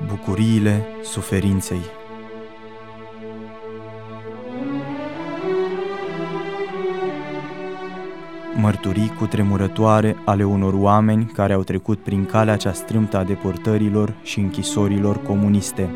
Bucuriile suferinței. Mărturii cutremurătoare ale unor oameni care au trecut prin calea cea strâmtă a deportărilor și închisorilor comuniste.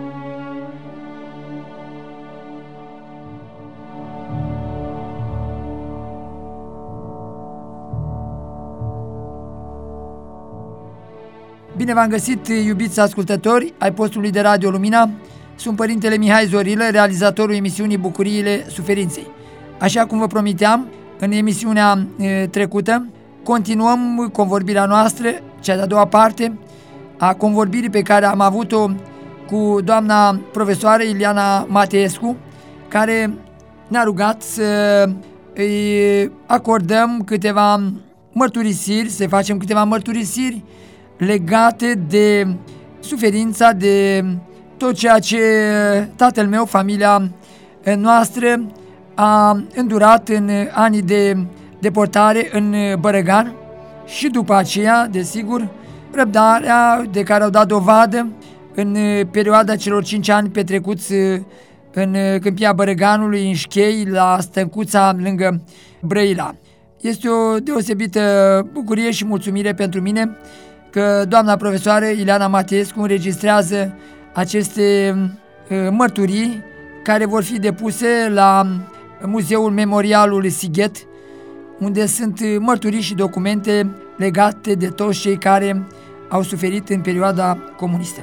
Bine v-am găsit, iubiți ascultători ai postului de Radio Lumina. Sunt Părintele Mihai Zorilă, realizatorul emisiunii Bucuriile Suferinței. Așa cum vă promiteam în emisiunea trecută, continuăm convorbirea noastră, cea de-a doua parte a convorbirii pe care am avut-o cu doamna profesoară Ileana Mateescu, care ne-a rugat să îi acordăm câteva mărturisiri, să facem câteva mărturisiri legate de suferința, de tot ceea ce tatăl meu, familia noastră a îndurat în anii de deportare în Bărăgan și după aceea, desigur, răbdarea de care au dat dovadă în perioada celor 5 ani petrecuți în Câmpia Bărăganului, în Șchei, la Stâncuța, lângă Brăila. Este o deosebită bucurie și mulțumire pentru mine că doamna profesoară Ileana Mateescu înregistrează aceste mărturii care vor fi depuse la Muzeul Memorialul Sighet, unde sunt mărturii și documente legate de toți cei care au suferit în perioada comunistă.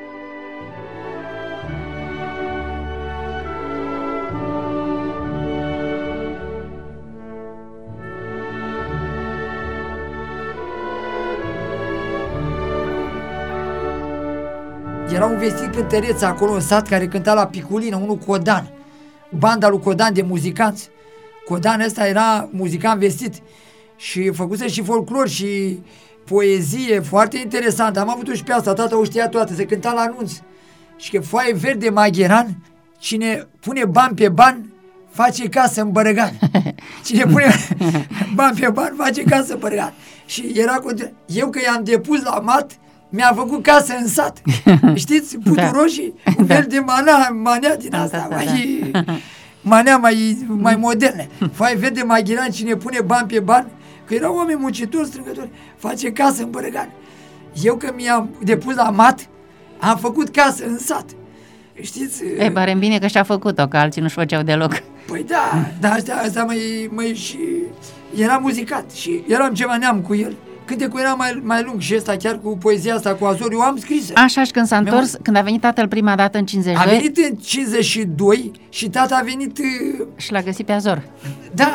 Era un vestit cântăreț acolo în sat care cânta la piculină, unul Codan, banda lui Codan de muzicanți. Codan ăsta era muzicant vestit și făcuse și folclor și poezie foarte interesant. Am avut-o și pe asta, tata o știa toată, se cânta la anunț. Și că foaie verde magheran, cine pune bani pe bani, face casă în Bărăgan. Cine pune bani pe bani, face casă în Bărăgan. Și era eu că i-am depus la mat, mi-a făcut casă în sat. Știți, puturoșii, un fel de manea din asta, manea mai moderne. Foaie verde maghiran, cine pune bani pe bani, că erau oameni muncitori, strângători, face casă în Bărăgan. Eu că mi-am depus la mat, am făcut casă în sat. Știți? E, pare bine că și-a făcut-o, că alții nu-și făceau deloc. Păi da, asta mai și era muzicat și eram ceva neam cu el. Cântecul era mai lung și ăsta, chiar cu poezia asta, cu Azor, eu am scris. Așa, și când s-a întors, când a venit tatăl prima dată în 52... A venit în 52 și tata a venit... Și l-a găsit pe Azor. Da,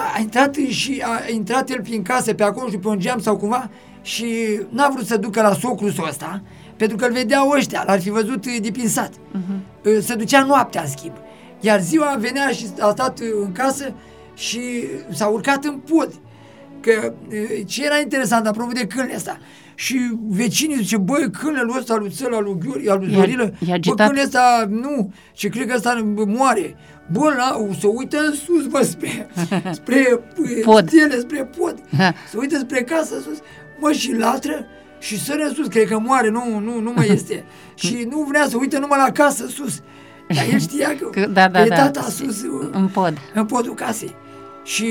a intrat el prin casă, pe acolo și pe un geam sau cumva și n-a vrut să ducă la socrul ăsta, pentru că îl vedeau ăștia, l-ar fi văzut de prin sat. Se ducea noaptea, în schimb. Iar ziua venea și a stat în casă și s-a urcat în pod. Că ce era interesant, apropo de câinele ăsta, și vecinii zice, băi, câinele ăsta lui Țăla, lui Gheorghe, al lui Zorilă, bă, câinele ăsta, nu, și cred că ăsta moare. Bă, se uită în sus, bă, spre pod. Stele, spre pod, se uită spre casă sus, mă, și latră și sără în sus, cred că moare, nu mai este. Și nu vrea să uită numai la casă sus, dar el știa că e tata sus, în podul casei. Și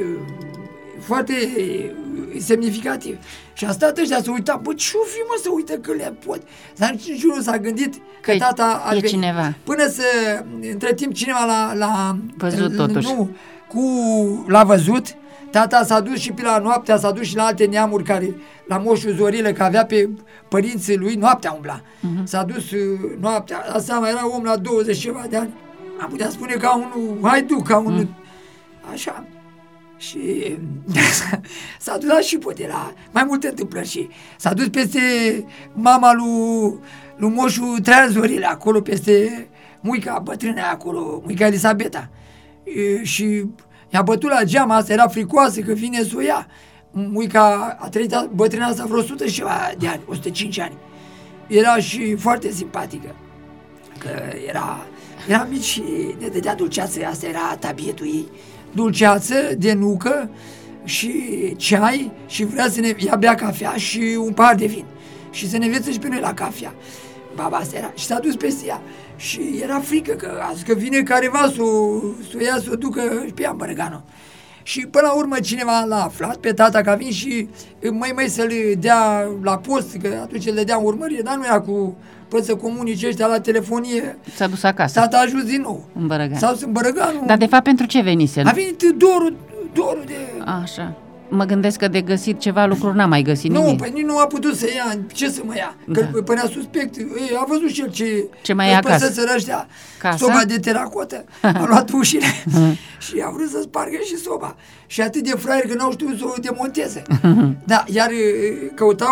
foarte semnificativ. Și a stat ăștia să uita, bă, ce-o fi, mă, să uită că le pot? Dar niciunul s-a gândit că tata ar veni. Cineva. Până să, între timp, cineva l-a văzut totuși. L-a văzut. Tata s-a dus și pe la noaptea, s-a dus și la alte neamuri care, la moșul Zorilă, că avea pe părinții lui, noaptea umbla. S-a dus noaptea, asta mai era om la 20 ceva de ani. Am putea spune ca unul haiduc, ca unul așa. Și s-a dus la șipote, la mai multe întâmplări și s-a dus peste mama lui moșul Traian Zorilă, acolo peste muica bătrână acolo, muica Elisabeta. Și i-a bătut la geam, asta era fricoasă că vine să o ia. Muica a trăit bătrâna asta vreo 100 și ceva de ani, 105 ani. Era și foarte simpatică, că era mic și ne dădea dulceață, asta era tabietul ei. Dulceață de nucă și ceai și vrea să ne ia bea cafea și un pahar de vin și să ne învețe și pe noi la cafea. Baba asta era. Și s-a dus peste ea. Și era frică că a zis că vine careva să o ia, să o ducă pe ea în Bărăganul. Și până la urmă cineva l-a aflat pe tata că a venit și mai să-l dea la post, că atunci le dea urmărire, dar nu era cu până să comunice ăștia la telefonie. S-a dus acasă. Tata a ajuns din nou. În Bărăgan. S-a dus în Bărăganul. Dar de fapt pentru ce venise? A venit dorul de... Așa. Mă gândesc că de găsit ceva lucruri n-a mai găsit nimic. Nu, păi nici nu a putut să ia, ce să mă ia? Că pânea suspect, a văzut și el ce mai e acasă. Să ăștia, Casa? soba de teracotă, a luat ușile și a vrut să spargă și soba. Și atât de fraier că n-au știut să o demonteze. Da, iar căutau...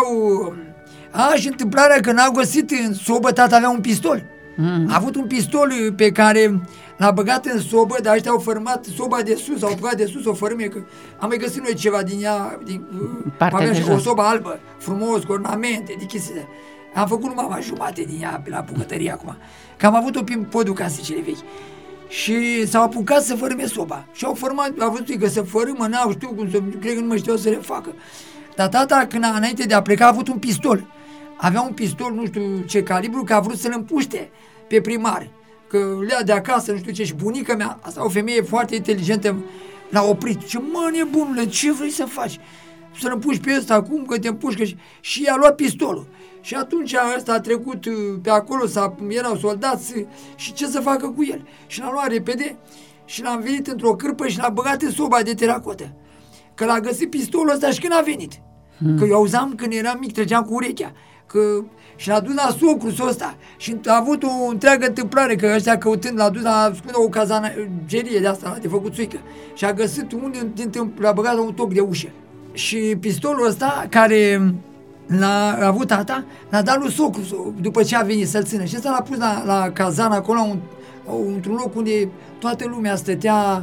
și întâmplarea că n-a găsit în sobă, tata avea un pistol. A avut un pistol pe care l-a băgat în sobă, dar ăștia au fărâmat soba de sus, au băgat de sus o fărâme, că am mai găsit noi ceva din ea, aveam și o sobă albă, frumos, cu ornamente, de chestii. Am făcut numai jumate din ea la bucătărie acum, că am avut-o prin podul casicele vechi. Și s-au apucat să fărâme soba. Și au fărâmat, au văzut că se fărâmă, n-au știu cum să, cred că nu mai știau să le facă. Dar tata, înainte de a pleca, a avut un pistol. Avea un pistol, nu știu ce calibru, că a vrut să-l împuște pe primar. Că lea de acasă, nu știu ce, și bunica mea, asta o femeie foarte inteligentă, l-a oprit. Ce, mă, nebunule, ce vrei să faci? Să-l împuși pe ăsta acum, că te împușcă. Și i-a luat pistolul. Și atunci ăsta a trecut pe acolo, erau soldați și ce să facă cu el? Și l-a luat repede și l-a învenit într-o cârpă și l-a băgat în soba de teracotă. Că l-a găsit pistolul ăsta și când a venit. Că eu auzam când eram mic, trăgeam cu urechea. Și l-a dus la socrul ăsta și a avut o întreagă întâmplare, că ăștia căutând l-a dus la o cazanagerie de asta, de făcut țuică. Și a găsit unul l-a băgat la un toc de ușă. Și pistolul ăsta, care l-a avut tata, l-a dat lui socru după ce a venit să-l țină. Și ăsta l-a pus la cazan acolo, într-un loc unde toată lumea stătea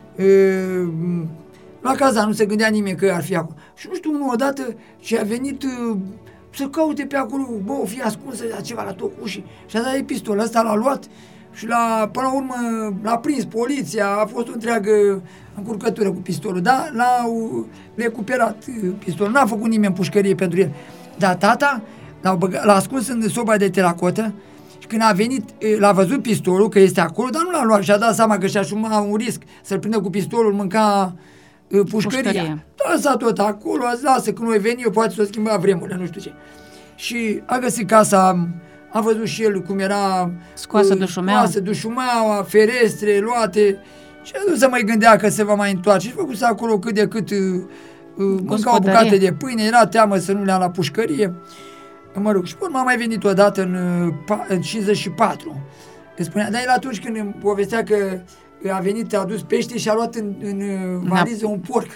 la cazan, nu se gândea nimeni că ar fi acolo. Și nu știu, unul odată ce a venit să caute pe acolo, o fi ascunsă ceva la tot ușii. Și a dat pistolul ăsta, l-a luat și până la urmă l-a prins poliția, a fost o întreagă încurcătură cu pistolul, dar l-au recuperat pistolul, n-a făcut nimeni pușcărie pentru el. Dar tata l-a ascuns în soba de teracotă și când a venit, l-a văzut pistolul, că este acolo, dar nu l-a luat și a dat seama că și-a asumat un risc să-l prindă cu pistolul, mânca pușcăria. Da, s-a tot acolo, a zis, lasă, când noi veni, eu poate să o schimba vremurile, nu știu ce. Și a găsit casa, a văzut și el cum era scoasă dușumeaua, ferestre luate și nu se mai gândea că se va mai întoarce și făcuse acolo cât de cât mânca o bucată de pâine, era teamă să nu le ia la pușcărie. Mă rog, și pe urmă a mai venit odată în 54. Îmi spunea, dar el atunci când îmi povestea că a venit, a adus pește și a luat în valiză un porc.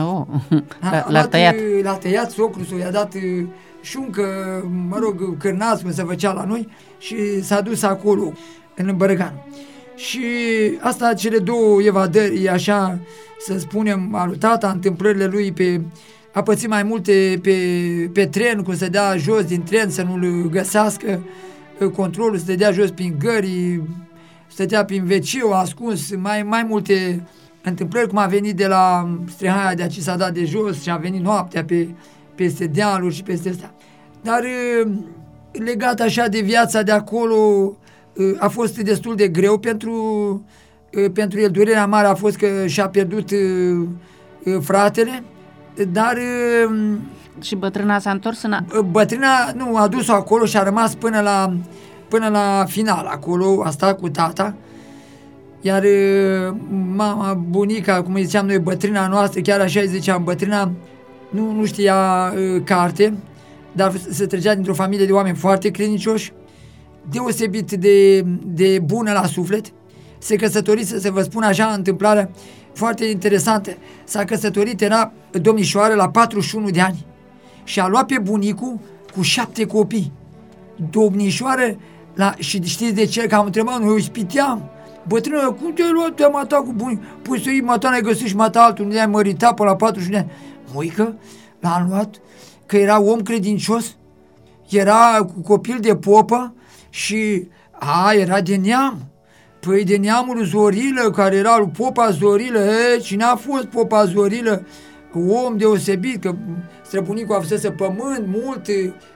L-a tăiat. L-a tăiat socru, i-a dat șuncă, mă rog, cârnați, cum se făcea la noi, și s-a dus acolo, în Bărăgan. Și asta, cele două evadări, așa să spunem, a lui tata, întâmplările lui a pățit mai multe pe tren, cum se dea jos din tren să nu-l găsească, controlul se dea jos prin gări, stătea prin veceu, ascuns, mai multe întâmplări, cum a venit de la Strehaia, de aici s-a dat de jos și a venit noaptea peste dealuri și peste astea. Dar legat așa de viața de acolo, a fost destul de greu pentru el. Durerea mare a fost că și-a pierdut fratele, dar... Și bătrâna s-a întors Bătrâna, nu, a dus-o acolo și a rămas până la final acolo, a stat cu tata, iar mama, bunica, cum îi ziceam noi, bătrâna noastră, chiar așa îi ziceam, bătrâna nu știa carte, dar se trăgea dintr-o familie de oameni foarte credincioși, deosebit de bună la suflet. Se căsătorise, să vă spun așa, întâmplarea foarte interesantă. S-a căsătorit, era domnișoară la 41 de ani și a luat pe bunicul cu 7 copii. Domnișoară, și știți de ce? Că am întrebat, noi o spiteam. Bătrână, cum te-ai luat, te-am matat cu bunicul? Păi să iei mata, n-ai găsit și mata altul, nu i-ai măritat până la 41 de ani. Măică, l-am luat, că era om credincios, era cu copil de popă și era de neam. Păi de neamul Zorilă, care era lui Popa Zorilă, cine a fost Popa Zorilă? Om deosebit, că străbunicul avusese pământ mult,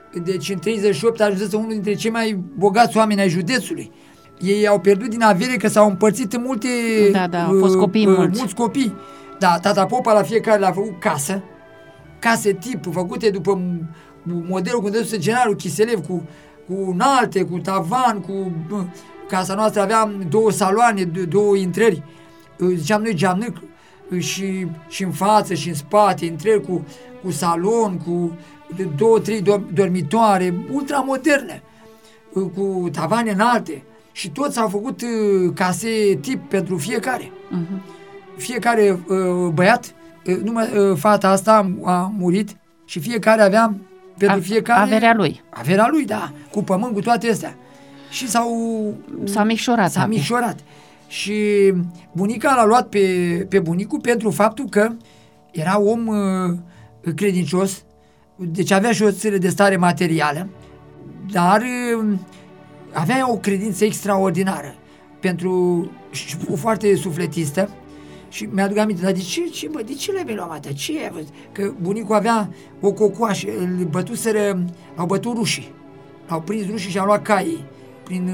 deci în 38 a ajuns unul dintre cei mai bogați oameni ai județului. Ei au pierdut din avere că s-au împărțit în multe... Da, au fost copii mulți copii. Da, tata Popa la fiecare le-a făcut case tip, făcute după modelul cum dăduse generalul Chiselev, cu înalte, cu tavan, cu... Casa noastră avea 2 saloane, 2 intrări, ziceam noi geamnâc, și în față și în spate, intrări cu salon, cu 2-3 dormitoare, ultramoderne, cu tavane înalte. Și toți au făcut case tip pentru fiecare. Fiecare băiat, fata asta a murit și fiecare avea pentru fiecare... Averea lui, da, cu pământ, cu toate astea. Și s-a micșorat. Și bunica l-a luat pe bunicul pentru faptul că era om credincios, deci avea și o țară de stare materială, dar avea o credință extraordinară, și foarte sufletistă. Și mi-aduc aminte, dar de ce le-ai luat, mata? Ce ai văzut? Că bunicul avea o cocoașă, l-au bătut rușii. L-au prins rușii și au luat caii. Prin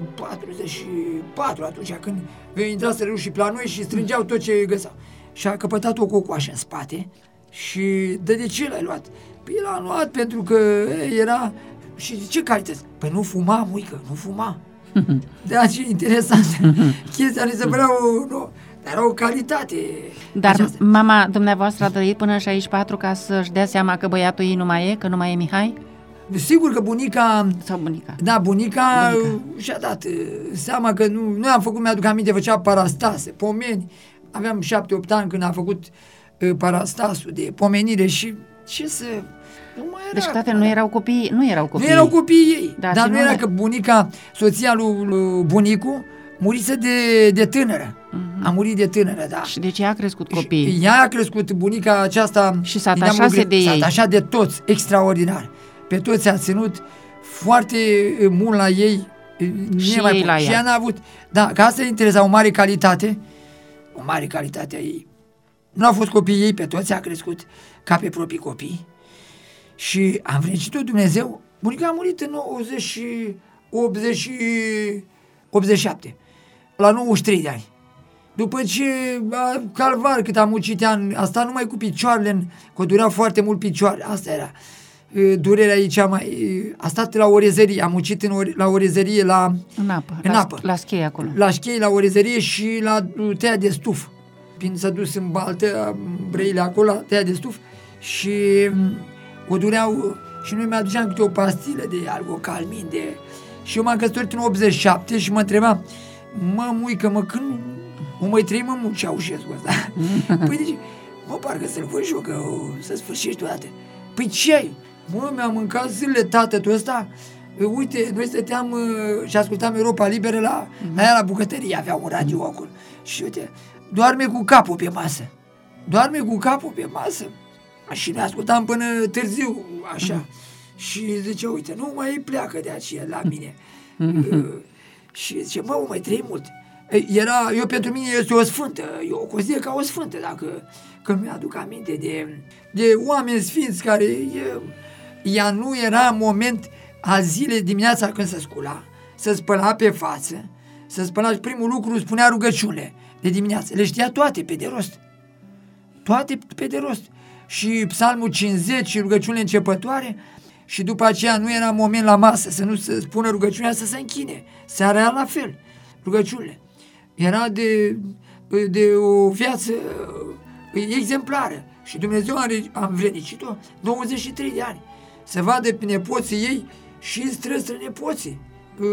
44, atunci când intraseră rușii la noi și strângeau tot ce găseau. Și a căpătat o cocoașă în spate și de ce l-ai luat? Păi l-am luat pentru că era... Și de ce calități? Păi nu fuma, muică, nu fuma. Da, ce interesant. Chestia mi se părea dar era o calitate. Dar aceasta. Mama dumneavoastră a trăit până în 64 ca să-și dea seama că băiatul ei nu mai e, că nu mai e Mihai? Sigur că bunica... Sau bunica. Da, bunica și-a dat seama că noi am făcut, mi-aduc aminte, făcea parastase, pomeni. Aveam 7-8 ani când a făcut parastasul de pomenire și ce să... Nu mai era. Deci toate nu erau copii. Nu erau copiii ei. Da, dar nu era că bunica, soția lui bunicu, murise de tânără. A murit de tânără, da. Și deci ea a crescut copiii. Ea a crescut, bunica aceasta... Și s-a atașat de ei. S-a atașat de toți, extraordinar. Pe toți a ținut foarte mult la ei. Și ei la ea. Și ea n-a avut... Da, că asta interesa o mare calitate a ei. Nu au fost copiii ei, pe toți a crescut ca pe proprii copii. Și am vrut Dumnezeu. Bunica a murit în 87, la 93 de ani. După ce, calvar, cât am muncit ani, asta numai cu picioarele, că durea foarte mult picioare, asta era durerea ei cea mai... A stat la orezărie, am muncit la orezărie în apă. La schei acolo. La schei, la orezărie și la tăia de stuf. Când s-a dus în baltă, Brăile acolo, tăia de stuf și o dureau... Și noi mi-aduceam câte o pastilă de algocalmin, și eu m-am căsătorit în 87 și mă întrebam, muică, când o mai trăi, Ceaușescu ăsta? Păi deci, parcă să-l văd și eu, că să sfârșești odată. Păi ce ai? Mi-am mâncat zilele tatătul ăsta, uite, noi stăteam și ascultam Europa Liberă la ea la bucătărie, avea un radio acolo. Și uite, doarme cu capul pe masă. Și ne ascultam până târziu, așa. Și zice, uite, nu mai pleacă de aceea la mine. Și zice, mai trăi mult. Eu pentru mine este o sfântă, eu o consider ca o sfântă, că mi-aduc aminte de oameni sfinți care ea nu era moment a zilei dimineața când se scula, se spăla pe față, se spăla și primul lucru spunea rugăciunile de dimineață. Le știa toate pe de rost. Și Psalmul 50 și rugăciunile începătoare și după aceea nu era moment la masă să nu se spună rugăciunea, să se închine. Seara era la fel, rugăciunile. Era de o viață exemplară și Dumnezeu a învrednicit-o 93 de ani. Să vadă pe nepoții ei și strănepoții.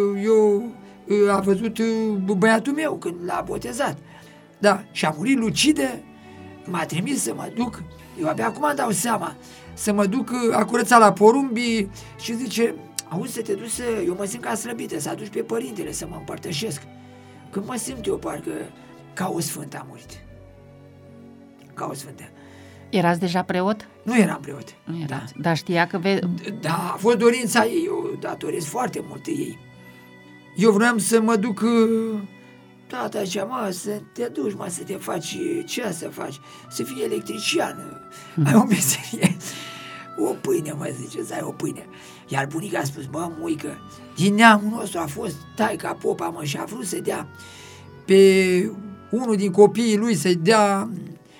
A văzut băiatul meu când l-a botezat. Da, și a murit lucidă, m-a trimis să mă duc. Eu abia acum dau seama să mă duc, a curățat la porumbii și zice, auzi, să te duci eu mă simt ca slăbită, să aduci pe părintele să mă împărtășesc. Când mă simt eu parcă ca o sfântă a murit. Ca o sfântă. Erați deja preot? Nu eram preot. Nu erați. Dar știa că Da, a fost dorința ei, eu datorez foarte mult ei. Eu vreau să mă duc... Tata zicea, să te duci, să te faci, ce să faci? Să fii electrician, ai o meserie. O pâine, mă zice, să ai o pâine. Iar bunica a spus, bă, muică, din neamul nostru a fost taica popa, mă, și a vrut să dea pe unul din copiii lui, să-i dea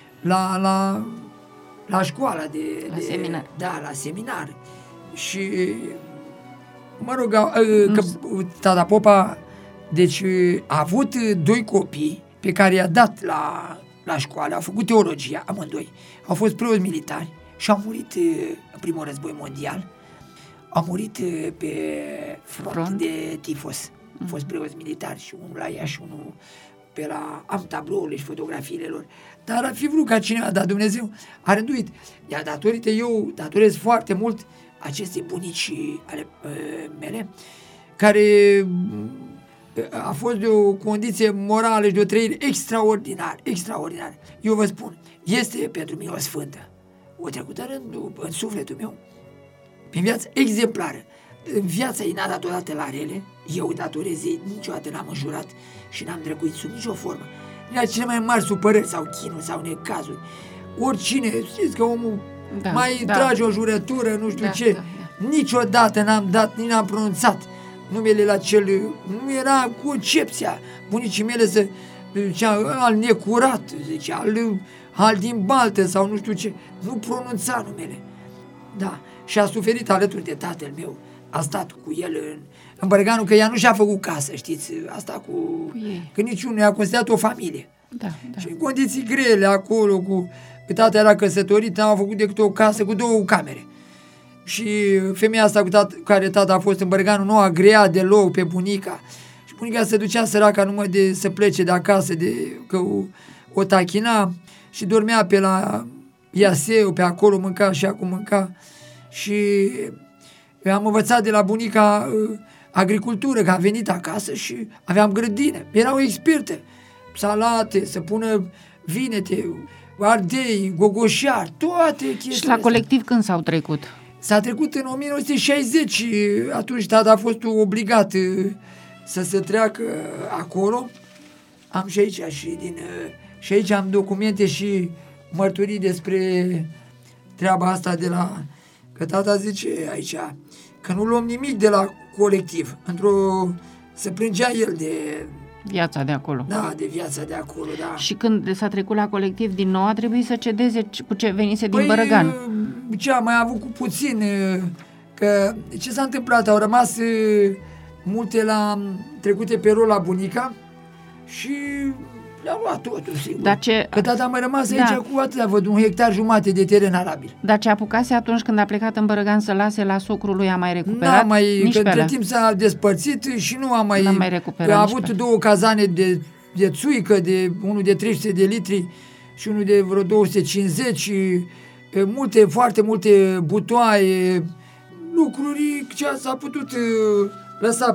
la școala de seminar. Da, la seminar. Și, mă rog, că tata popa, deci, a avut 2 copii pe care i-a dat la școală, au făcut teologia, amândoi. Au fost preoți militari și au murit în primul război mondial. Au murit pe front de tifos. Au fost preoți militari și unul la Iași și unul pe la... Am tablourile și fotografiile lor. Dar ar fi vrut ca cineva, dar Dumnezeu a rânduit. Iar datorită eu datorez foarte mult acestei bunici ale mele, care a fost de o condiție morală și de o trăire extraordinar. Eu vă spun, este pentru mine o sfântă. O trecută în sufletul meu, prin viață exemplară. În viața ei n-a dat odată la rele, eu datorez ei, niciodată n-am înjurat și n-am drăguit sub nicio formă. Nici la cele mai mari supărări sau chinuri sau necazuri. Oricine, știți că omul trage o jurătură, nu știu ce. Da. Niciodată n-am dat, nici n-am pronunțat numele la cel... Nu era concepția bunicii mele să zicea al necurat, zicea al din baltă sau nu știu ce. Nu pronunța numele. Da. Și a suferit alături de tatăl meu. A stat cu el în Bărăganul, că ea nu și-a făcut casă, știți? A stat cu ei. Că niciunul i-a considerat o familie. Da. Și în condiții grele acolo, că tata era căsătorit, n-a făcut decât o casă cu 2 camere. Și femeia asta cu care tata a fost în Bărăganul nu a great deloc pe bunica. Și bunica se ducea săraca numai să plece de acasă, că o tachina și dormea pe la Iaseu, pe acolo mânca și acum mânca. Și am învățat de la bunica agricultură, că a venit acasă și aveam grădină. Era o expertă. Salate, să pună vinete, ardei, gogoșari, toate chestiile. Și la colectiv când s-au trecut? S-a trecut în 1960, atunci tata a fost obligat să se treacă acolo. Am și aici și aici am documente și mărturii despre treaba asta că tata zice aici că nu luăm nimic de la colectiv. Se plângea el de viața de acolo. Da, de viața de acolo, da. Și când s-a trecut la colectiv din nou, a trebuit să cedeze cu ce venise din Bărăgan. Ce am mai avut cu puțin, că ce s-a întâmplat? Au rămas multe trecute pe rol la bunica și le-a luat totul, sigur. Că tata a mai rămas aici cu atâta, văd, 1,5 hectare de teren arabil. Dar ce apucase atunci când a plecat în Bărăgan să lase la socrul lui, a mai recuperat? Că între timp s-a despărțit și nu a mai recuperat. A avut 2 cazane de țuică, unul de 300 de litri și unul de vreo 250 și foarte multe butoaie, lucruri ce s-a putut lăsa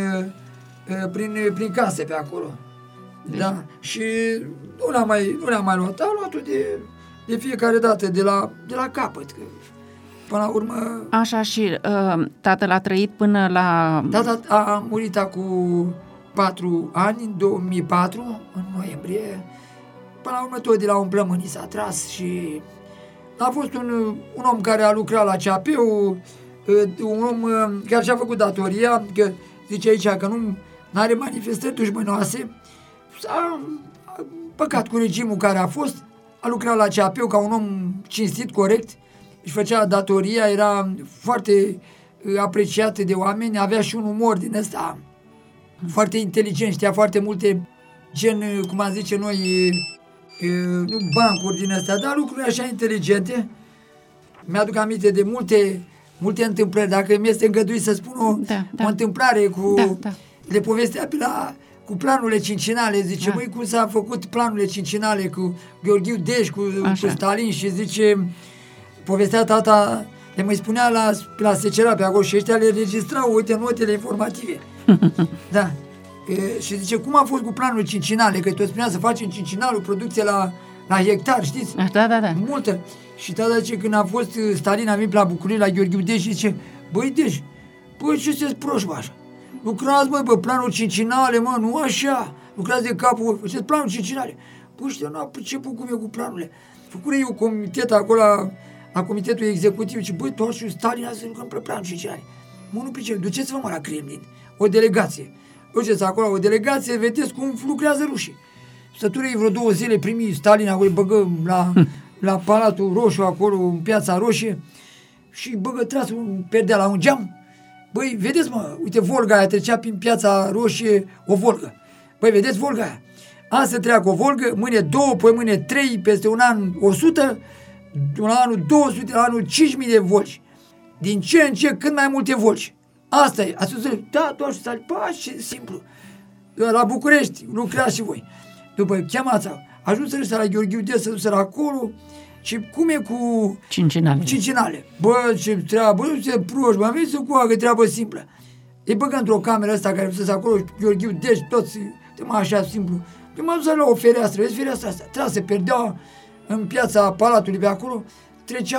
prin case pe acolo. Da, și nu le-am mai luat, am luat-o de fiecare dată, de la capăt, că până la urmă... Așa, și tatăl a trăit până la... Tata a murit acum 4 ani, în 2004, în noiembrie, până la urmă tot de la un plămânii s-a tras și a fost un om care a lucrat la CAP-ul, un om care și-a făcut datoria, că zice aici că nu are manifestări dușmănoase. S-a păcat cu regimul care a fost, a lucrat la CAP ca un om cinstit, corect, își făcea datoria, era foarte apreciat de oameni, avea și un umor din ăsta foarte inteligent, știa foarte multe, gen, cum am zice noi, nu bancuri din astea, dar lucruri așa inteligente. Mi-aduc aminte de multe întâmplări, dacă mi-este îngăduit să spun o întâmplare le povestea cu planurile cincinale, zice, măi, cum s-a făcut planurile cincinale cu Gheorghiu Dej, cu Stalin și zice, povestea tata, le mai spunea la secera pe acolo și ăștia le registrau, uite, notele informative. Da. Și zice, cum a fost cu planurile cincinale, că tot spunea să facem cincinalul, producție la hectar, știți? Da. Multă. Și tata zice, când a fost Stalin, a venit la București, la Gheorghiu Dej și zice, băi, Dej, ce sunteți proști, așa? Lucrați, măi, pe planul cincinale, mă, nu așa. Lucrați de capul, faceți planul cincinale. Păi ăștia nu a priceput cum e cu planurile. Făcură eu comitet acolo, la comitetul executiv și băi, tot și Stalin a zis că pe plan și ce are. Mă, nu pricep, duceți-vă mă la Kremlin, o delegație. Duceți acolo o delegație, vedeți cum lucrează rușii. Stăturei vreo 2 zile primi Stalin, acolo îi băgă la Palatul Roșu, acolo, în Piața Roșie, și băgă tras un perdea la un geam. Băi, vedeți mă, uite Volga aia, trecea prin Piața Roșie o Volgă. Băi, vedeți Volga aia? Azi se treacă o Volgă, mâine 2, păi mâine 3, peste un an 100, la anul 200, la anul 5.000 de volci. Din ce în ce, cât mai multe volci. Asta e. Ați spus, da, doar și sali, ce simplu. La București, lucrați și voi. După chemați-o, ajuns să la Gheorghiu de să ducă acolo și cum e cu Cincinale. Bă, ce treabă, nu se proști, mă, vezi să coagă, treabă simplă. Îi băgă într-o cameră asta care fusese acolo, Gheorghiu, deci toți, așa simplu. Eu m-am dus la o fereastră, vezi fereastra asta, trase, perdea în Piața Palatului pe acolo, trecea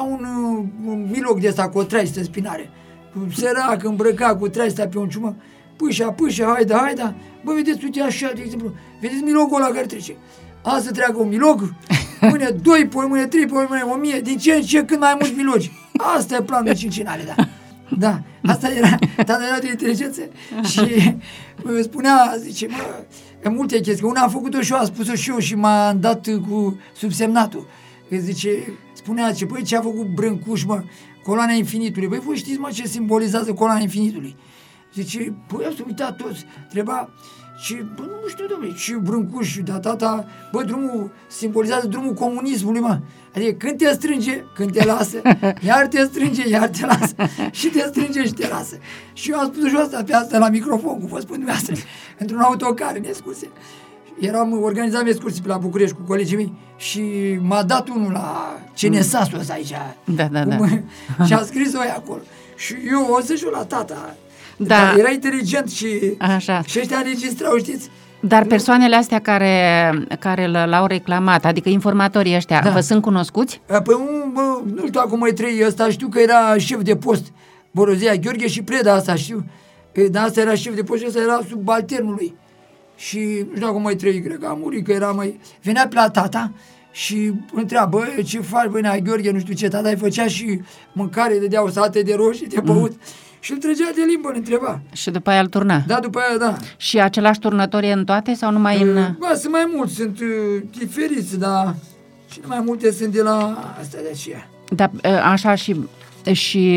un miloc de ăsta cu o traistă în spinare. Sărac, îmbrăcat cu traista pe un ciumă, pâșa, haida, bă, vedeți, uite așa, de exemplu, vedeți milogul ăla care trece. Azi să treacă un milog, mâine 2, poi mâine 3, poi mâine 1000, din ce în ce cât mai mulți milogi. Asta e planul de Cincinale, da. Da, asta era, tata era de inteligență și spunea, zice, mă, în multe chestii, una a făcut-o și eu, a spus-o și eu și m-a dat cu subsemnatul. Zice, spunea, ce, băi, ce a făcut Brâncuș, mă, coloana infinitului. Băi, voi știți, mă, ce simbolizează coloana infinitului? Zice, băi, ați uitat toți, treba, și, bă, nu știu, domnule, și Brâncuș, dar tata, bă, drumul simbolizează drumul comunismului, mă. Adică când te strânge, când te lasă, iar te strânge, iar te lasă, și te strânge și te lasă. Și eu am spus și asta pe asta la microfon, cum vă spun dumneavoastră, într-un autocar în excursie. Organizam excursii pe la București cu colegii mei și m-a dat unul la CNSAS-ul ăsta aici. Da. Și a scris-o aia acolo. Și eu o să-și la tata. Da. Dar era inteligent și ăștia înregistrau, știți? Dar persoanele astea care l-au reclamat, adică informatorii ăștia, vă sunt cunoscuți? Păi nu știu acum mai trei, ăsta știu că era șef de post, Borozea Gheorghe și Preda, asta știu. Dar asta era șef de post și ăsta era subalternul lui. Și nu știu acum mai trei, cred că a murit, că era mai... Venea pe la tata și întreabă, bă, ce faci, bă, nea, Gheorghe, nu știu ce, tata îi făcea și mâncare, dădea o sate de roșii, de băut. Și îl trăgea de limbă, îl întreba. Și după aia îl turna? Da, după aia, da. Și același turnători în toate sau numai în... Bă, sunt mai mulți, sunt diferiți, dar și mai multe sunt de la asta de aceea. Da, așa și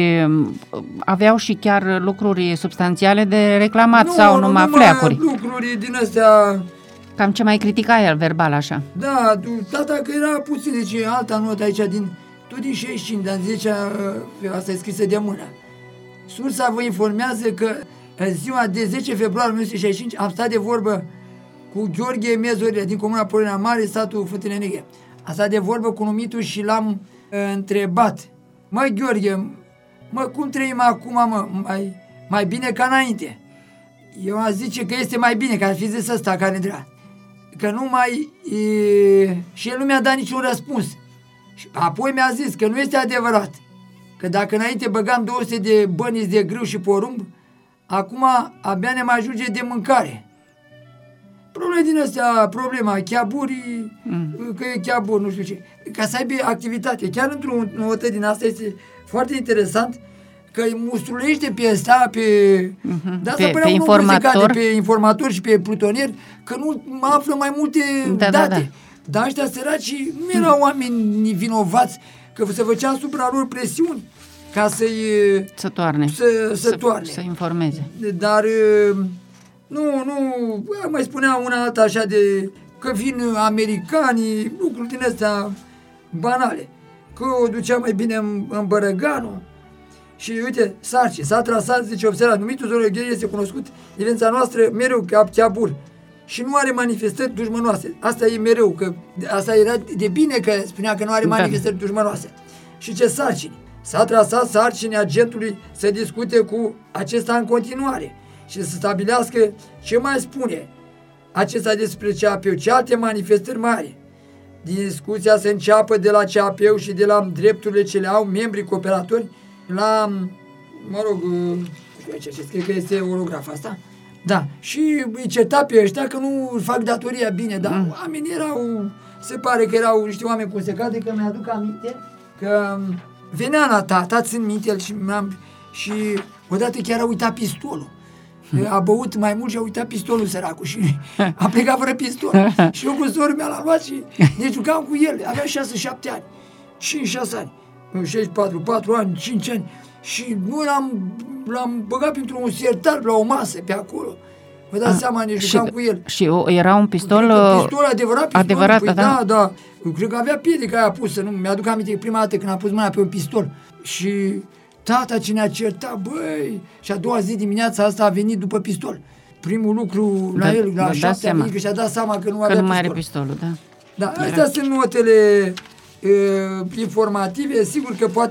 aveau și chiar lucruri substanțiale de reclamat sau numai fleacuri? Nu, lucruri din astea... Cam ce mai critica el verbal, așa. Da, tata că era puțin, deci alta notă aici, tot din 65, dar zicea, asta e scrisă de mână. Sursa vă informează că în ziua de 10 februarie 1965 am stat de vorbă cu Gheorghe Mezorile din Comuna Polina Mare, satul Fântâne Negre. Am stat de vorbă cu numitul și l-am întrebat. Mă, Gheorghe, mă, cum trăim acum, mă, mai bine ca înainte? Eu am zice că este mai bine, că ar fi zis ăsta care întreabă. Că nu mai... Și el nu mi-a dat niciun răspuns. Și apoi mi-a zis că nu este adevărat. Că dacă înainte băgam 200 de băniți de grâu și porumb, acum abia ne mai ajunge de mâncare. Problema din astea, chiaburii, că e chiabur, nu știu ce. Ca să aibă activitate. Chiar într-o notă din asta este foarte interesant că îi mustrulește pe ăsta, pe informator. Pe informator și pe plutonier, că nu află mai multe date. Da. Dar ăștia săraci nu erau oameni vinovați, că se făcea asupra lor presiuni ca să toarne. Să informeze. Dar nu, mai spunea una alta așa de că vin americanii, lucruri din astea banale, că o ducea mai bine în Bărăganu. Și uite, Sarci, s-a trasat, zice, observat, numitul Zorogher este cunoscut de viața noastră mereu ca chiabur și nu are manifestări dușmănoase. Asta e mereu, că asta era de bine că spunea că nu are manifestări dușmănoase. Și ce sarcini? S-a trasat sarcinii agentului să discute cu acesta în continuare și să stabilească ce mai spune acesta despre CAP-ul, ce alte manifestări mai are. Discuția să înceapă de la CAP-ul și de la drepturile ce le au membrii cooperatori la, mă rog, cred că este orograf asta. Da, și îi certa pe ăștia că nu fac datoria bine, dar oamenii erau, se pare că erau niște oameni consecate, că mi-aduc aminte că venea la tata, țin minte, și odată chiar a uitat pistolul. A băut mai mult și a uitat pistolul săracul și a plecat fără pistol. Și eu cu sorul mea l-am luat și ne jucam cu el. Avea 6-7 ani, 5-6 ani, 64, 4 ani, 5 ani. Și noi l-am băgat printr-un sertar la o masă pe acolo. Vă dați seama, ne jucam cu el. Și era un pistol... Pistol adevărat, păi, da? Da. Eu cred că avea piedica aia pusă, nu? Mi-aduc aminte că prima dată când a pus mâna pe un pistol. Și tata ce ne-a certat, băi, și a doua zi dimineața asta a venit după pistol. Primul lucru la el, la 7 ani, că și-a dat seama că nu avea pistol. Mai are pistolul, da. Da, astea sunt notele informative, sigur că poate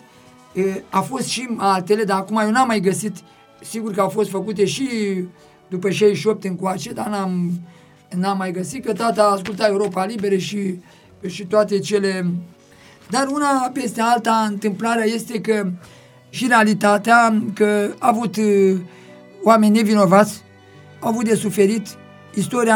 a fost și altele, dar acum eu n-am mai găsit, sigur că au fost făcute și după 68 încoace, dar n-am mai găsit, că tata asculta Europa Libere și toate cele... Dar una peste alta, întâmplarea este că și realitatea, că a avut oameni nevinovați, au avut de suferit, istoria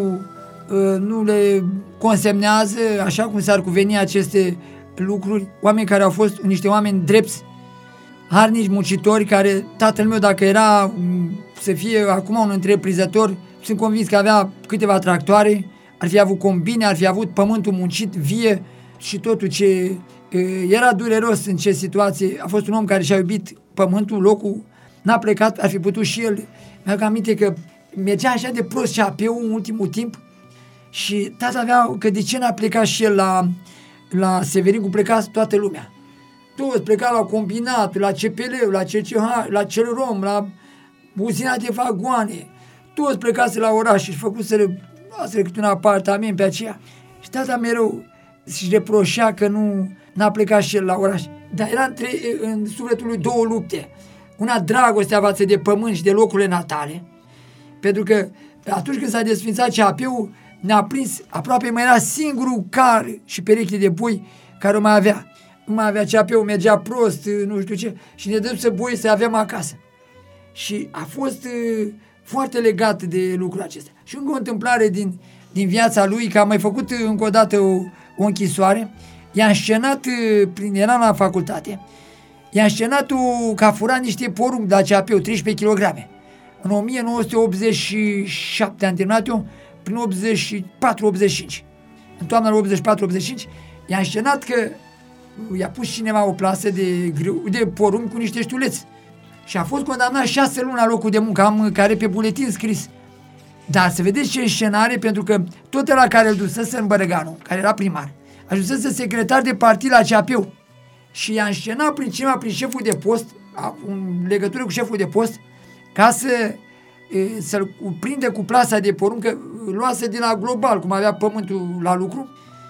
nu le consemnează așa cum s-ar cuveni aceste lucruri, oameni care au fost niște oameni drepți, harnici, muncitori, care tatăl meu, dacă era să fie acum un întreprinzător, sunt convins că avea câteva tractoare, ar fi avut combine, ar fi avut pământul muncit vie și totul ce era dureros în ce situație. A fost un om care și-a iubit pământul, locul, n-a plecat, ar fi putut și el. Mi-am aminte că mergea așa de prost CAP-ul în ultimul timp și tata avea, că de ce n-a plecat și el la Severin, cum pleca toată lumea. Toți pleca la combinatul, la CPL, la CCH, la Celrom, la uzina de vagoane. Toți plecase la oraș și făcuseră câte un apartament pe aceea. Și tata mereu își reproșea că n-a plecat și el la oraș. Dar era în sufletul lui două lupte. Una, dragostea față de pământ și de locurile natale. Pentru că atunci când s-a desfințat CAP-ul, ne-a prins, aproape mai era singurul car și pereche de boi care o mai avea. Nu mai avea CAP-ul, mergea prost, nu știu ce, și ne dăm să boi să avem acasă. Și a fost foarte legat de lucrul acesta. Și încă o întâmplare din viața lui, că a mai făcut încă o dată o închisoare, i-a înscenat, era la facultate, i-a înscenat că a furat niște porumb de la CAP-ul, 13 kg. În 1987 am terminat eu, prin 84-85. În toamna lui 84-85, i-a înscenat că i-a pus cineva o plasă de porumb cu niște ștuleți. Și a fost condamnat 6 luni la locul de muncă, am care pe buletin scris. Dar să vedeți ce scenare, pentru că tot ăla care îl dusese în Bărăganu, care era primar, ajunsese secretar de partid la CAP-ul și i-a înscenat prin cineva, prin șeful de post, în legătură cu șeful de post, ca să-l prinde cu plasa de porumb, că luase din la Global, cum avea pământul la lucru,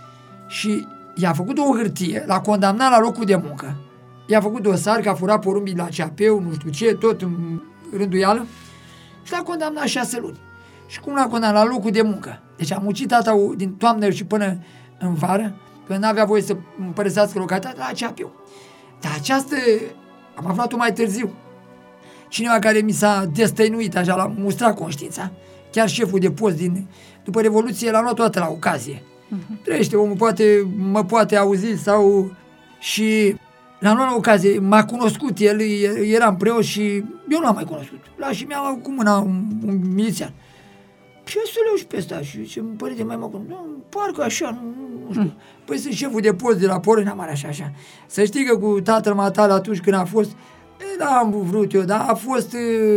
și i-a făcut o hârtie, l-a condamnat la locul de muncă, i-a făcut dosar că a furat porumbii la CAP-ul, nu știu ce, tot în rânduială, și l-a condamnat 6 luni. Și cum l-a condamnat? La locul de muncă. Deci a muncit tata din toamnă și până în vară, că n-avea voie să părăsească localitatea, la CAP-ul. Dar această, am aflat-o mai târziu, cineva care mi s-a destăinuit, așa, l-a mustrat conștiința, chiar șeful de post după Revoluție, l-a luat toată la ocazie. Trăiește, omul mă poate auzi sau... Și l-am luat la ocazie, m-a cunoscut, el era preot și eu nu l-am mai cunoscut. Și mi-a cu mâna un milițian. Și eu să le și pe ăsta și zice, părinte, mai mă cunoscut. Parcă așa, nu știu. Păi sunt șeful de post de la Porina Mare, așa. Să știi că cu tatăl matale atunci când a fost, am vrut eu, dar a fost,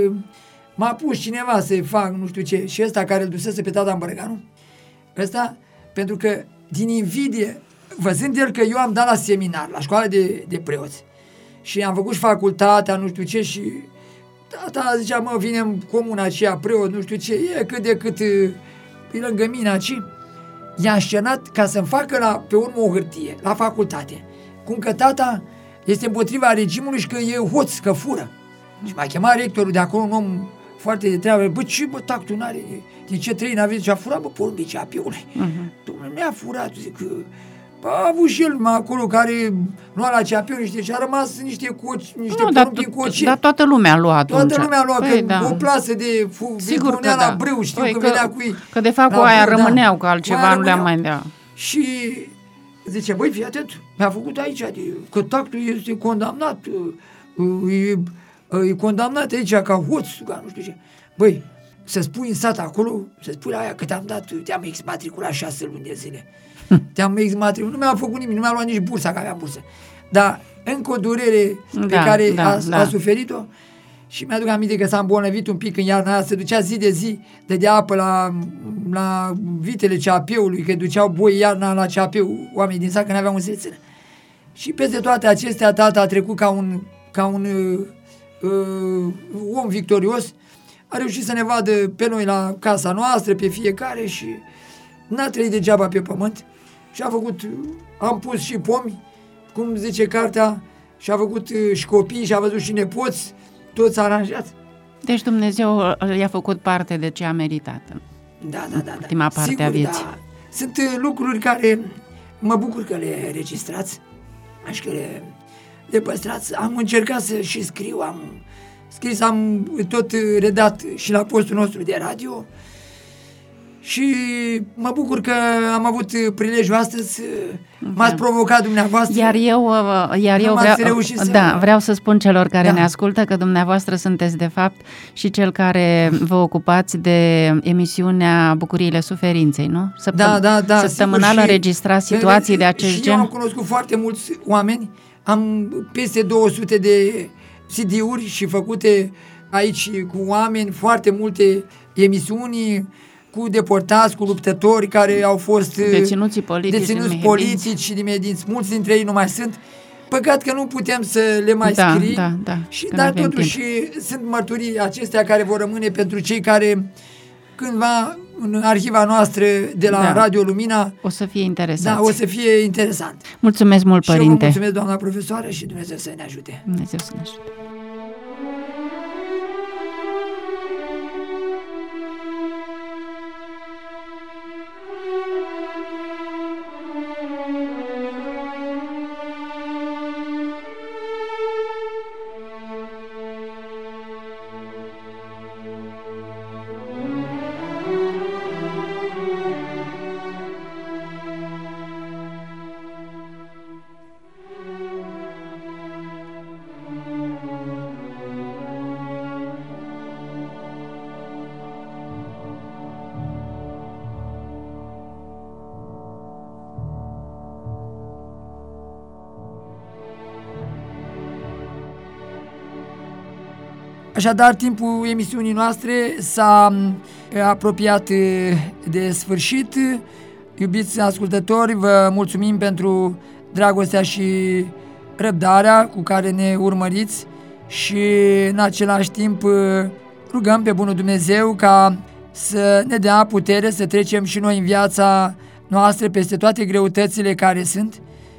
m-a pus cineva să-i fac nu știu ce. Și ăsta care îl dusese pe tata în Bărăganu, ăsta, pentru că din invidie, văzând el că eu am dat la seminar, la școală de preoți, și am făcut și facultatea, nu știu ce, și tata zicea, mă, vine în comuna aceea preot, nu știu ce, e cât de cât e lângă mine aici. I-a înscenat ca să-mi facă pe urmă o hârtie, la facultate, cum că tata este împotriva regimului și că e hoț, că fură. Și m-a chemat rectorul de acolo, un om foarte de treabă, bă, ce bă, tactul n-are, de ce trei n-aveți? Și a furat, bă, porumbii CAP-ului. Dom'le, ne-a furat, zic, a avut și el acolo care lua la CAP-ul niște și a rămas niște porumbii cu oce. Dar toată lumea a luat atunci. Toată lumea a luat, păi, că o plasă de punea la brâu, știu, că venea cu ei. Că de fapt cu aia rămâneau, că altceva nu le-am mai dea. Și Zice, băi, fii atent, mi-a făcut aici, că tactul este condamnat, e condamnat aici ca hoț, ca nu știu ce. Băi, să spui în sat acolo, să spui la aia că te-am exmatriculat 6 luni de zile. Te-am exmatriculat, nu mi-a făcut nimic, nu mi-a luat nici bursa, că aveam bursă. Dar încă o durere pe care a suferit-o. Și mi-aduc aminte că s-a îmbolnăvit un pic în iarna aia, se ducea zi de zi, dădea apă la vitele CAP-ului, că duceau boi iarna la CAP, oamenii din sat, că n-aveau unde să țină. Și peste toate acestea, tata a trecut ca un om victorios, a reușit să ne vadă pe noi la casa noastră, pe fiecare, și n-a trăit degeaba pe pământ. Și am pus și pomi, cum zice cartea, și a făcut și copii, și a văzut și nepoți, toți aranjați. Deci Dumnezeu i-a făcut parte de ce a meritat. Da. Ultima parte, sigur, a vieții. Da. Sunt lucruri care mă bucur că le registrați și că le păstrați. Am încercat să și scriu, am scris, am tot redat și la postul nostru de radio. Și mă bucur că am avut prilejul astăzi, m-ați provocat dumneavoastră. Iar eu vreau să spun celor care ne ascultă că dumneavoastră sunteți de fapt și cel care vă ocupați de emisiunea Bucuriile Suferinței, nu? Săptămânal înregistrați situații de acest gen. Și eu am cunoscut foarte mulți oameni, am peste 200 de CD-uri și făcute aici cu oameni, foarte multe emisiuni, cu deportați, cu luptători care au fost deținuți politici și dimedinți. Mulți dintre ei nu mai sunt. Păcat că nu putem să le mai scrii. Dar totuși sunt mărturii acestea care vor rămâne pentru cei care cândva în arhiva noastră de la Radio Lumina o să fie interesant. Da, o să fie interesant. Mulțumesc mult, părinte. Și eu vă mulțumesc, doamna profesoară, și Dumnezeu să ne ajute. Dumnezeu să ne ajute. Așadar, timpul emisiunii noastre s-a apropiat de sfârșit. Iubiți ascultători, vă mulțumim pentru dragostea și răbdarea cu care ne urmăriți și în același timp rugăm pe bunul Dumnezeu ca să ne dea putere să trecem și noi în viața noastră peste toate greutățile care sunt,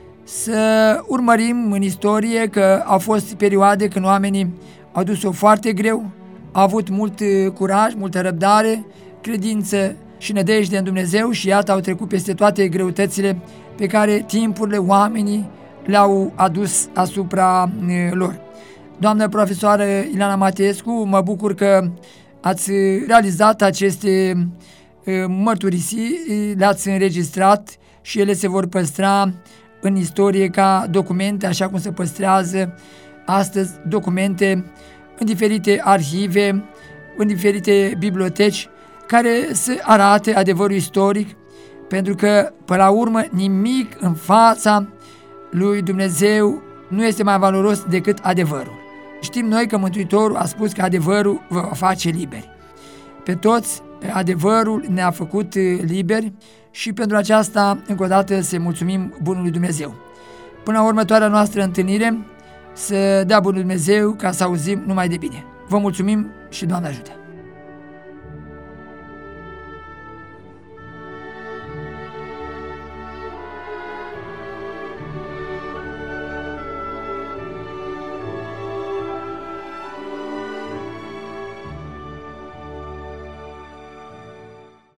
să urmărim în istorie că au fost perioade când oamenii au dus-o foarte greu, au avut mult curaj, multă răbdare, credință și nădejde în Dumnezeu și iată au trecut peste toate greutățile pe care timpurile, oamenii le-au adus asupra lor. Doamnă profesoară Ileana Mateescu, mă bucur că ați realizat aceste mărturisiri, le-ați înregistrat și ele se vor păstra în istorie ca documente, așa cum se păstrează astăzi documente în diferite arhive, în diferite biblioteci, care să arate adevărul istoric, pentru că, până la urmă, nimic în fața lui Dumnezeu nu este mai valoros decât adevărul. Știm noi că Mântuitorul a spus că adevărul vă va face liberi. Pe toți, adevărul ne-a făcut liberi și pentru aceasta, încă o dată, să mulțumim bunului Dumnezeu. Până la următoarea noastră întâlnire, să dea bunul Dumnezeu ca să auzim numai de bine. Vă mulțumim și Doamne ajută!